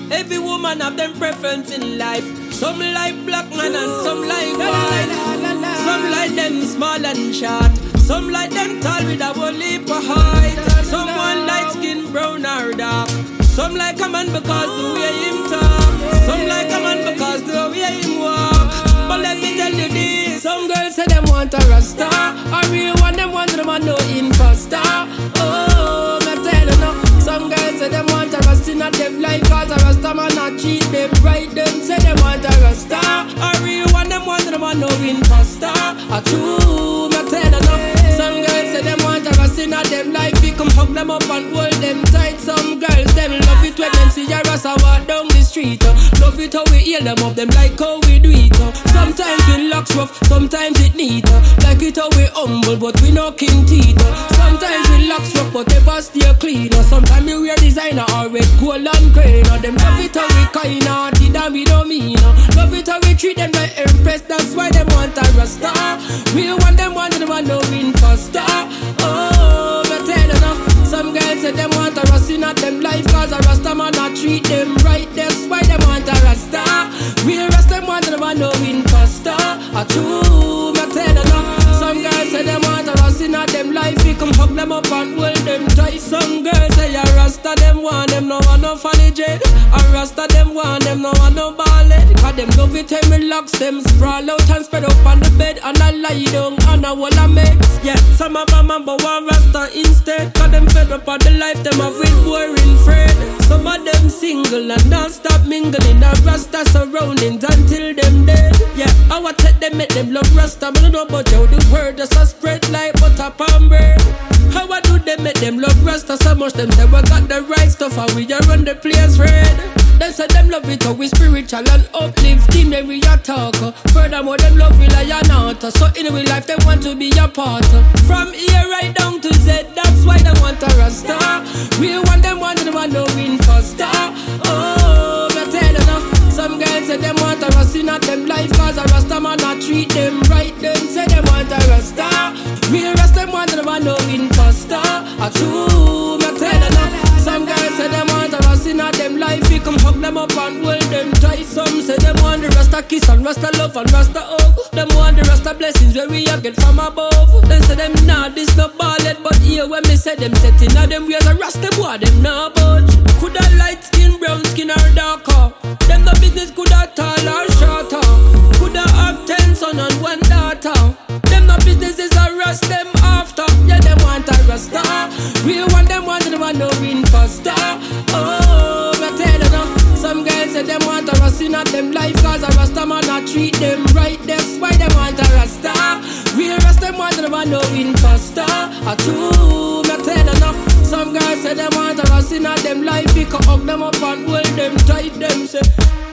Every woman have them preference in life. Some like black man and some like white. Some like them small and short. Some like them tall with a whole heap of height. Someone light skin, brown or dark. Some like a man because the way him talk. Some like a man because the way him walk. But let me tell you this, some girls say them want a rasta. I real one them want them a no imposter. Oh, me tell you no. Some girls say them want a rasta in a them life. Cause a rasta man not cheat them right. Them say them want a rasta. I real one them want them a no imposter. A true, me tell you no. Some girls say them want a rasta in a them life. We come hug them up and hold them tight. Some girls them love it when them see a rasta walk down the street. Love it how we heal them up, them like how we do it. Sometimes we locks rough, sometimes it neat. Like it how we humble, but we no king teeth. Sometimes we locks rough, but never stay clean. Sometimes we wear designer or red gold and green. Them love it how we kind-hearted and we don't mean. Love it how we treat them like empress, that's why them want a rasta. We want them no win faster. Oh, me tell you now. Some girls say them want a rasta in them life. Cause a rasta man not treat them right. That's why them want a rasta. We rasta them want no win faster. A true, me tell you now. Some girls say them want a rasta in them life. We come hug them up and hold them tight. Some girls say a rasta them want them no want no funny jet. A rasta them want them no want no ballet. Cause them love it and relax them sprawl out and spread up on the bed. And I lie down and I wanna mix. Yeah, some of them but one rasta instead. Cause them fed up on the life them have with boring friend. Some of them single and don't stop mingling. A rasta surroundings until them dead. Yeah, I want to them make them love rasta. But I know about how the word just a spread like butter palm bread. How I do they make them love rasta so much? Them say we got the right stuff and we just run the place red. Them say them love it how we spiritual and uplifting when we a talk. Furthermore them love we like an art. So in real life they want to be a part. From here right down to Z, that's why they want a rasta. We want them no win faster. Oh, me tell you now. Some girls say them want a rasta in them life. Cause a rasta man not treat them right. Them say them want a rasta. We rasta them want no win faster. A true, me tell you now. Some girls say them want a rasta in them life. We come hug them up and hold them tight. Some say them want the rasta kiss and rasta love and rasta hug. Them want the rasta blessings where we a get from above. Them say them nah this no ballad. But here when me say them setting now them wears a rasta boy them nah budge. Coulda light skin, brown skin or darker. Them no business coulda tall or shorter. Coulda have 10 son and 1 daughter. Them no business is a rasta them after. Yeah them want a rasta. We want them no win faster. Oh, me tell you now. Some girls say them want a rasta in them life. Cause a rasta man not treat them right. That's why them want a rasta. We rasta them no win faster. A true, me tell you now. Some girls say them want a rasta in them life. We can hug them up and hold them tight. Them say